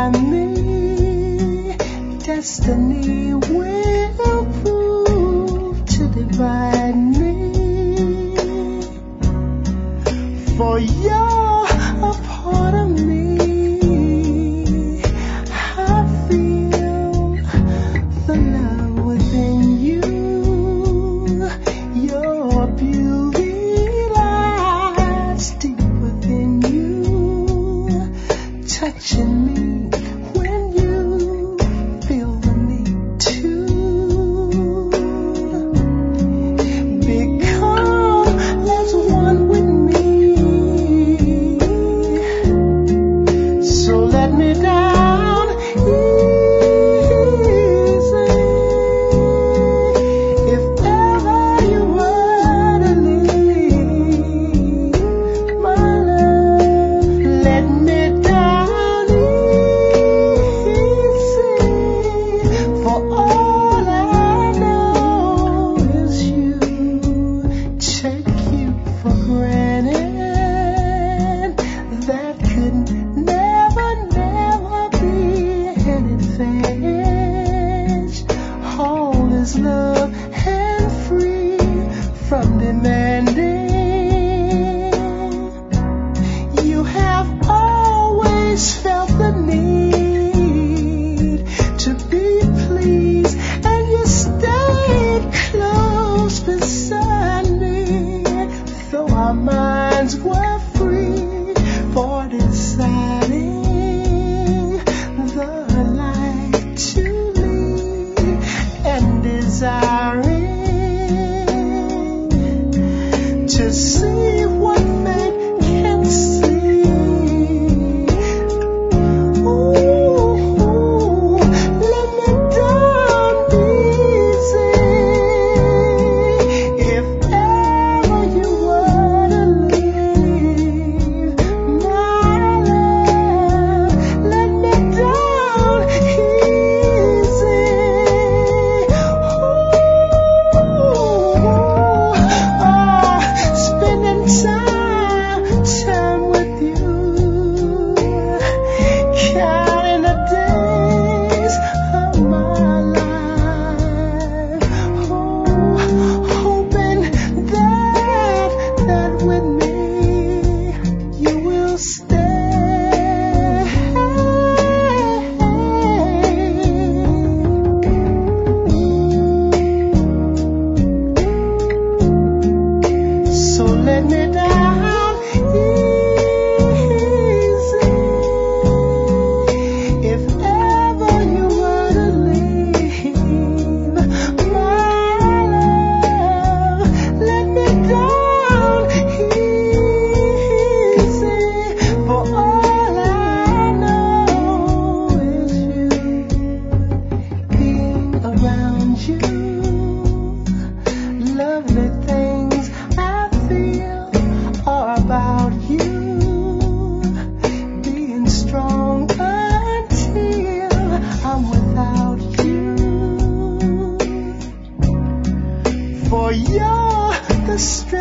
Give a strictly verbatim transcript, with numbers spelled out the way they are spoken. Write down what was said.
by me. Destiny will prove to divide me. For you're a part of me. I feel the love within you. Your beauty lies deep within you, touching me when you feel the need to. Become as one with me. So let me down easy. If ever you were to leave, my love, let me down easy. For all I know is you. Take you for granted. That could never, never be an advantage. All is love and free from demanding. You have always felt the need to be pleased, and you stayed close beside me, though our minds were free for deciding the light to lead and desiring to see what fate can see. Ooh, let me down easy. If ever you were to leave, my love, let me down easy. Ooh, ah, spending time, time with you, counting the days of my life. Oh, hoping that, that with me you will stay. So let me down easy. If ever you were to leave, my love, let me down easy. For all I know is you. Being around you, lovely things I feel are about you. Being strong until I'm without you. For you're the strength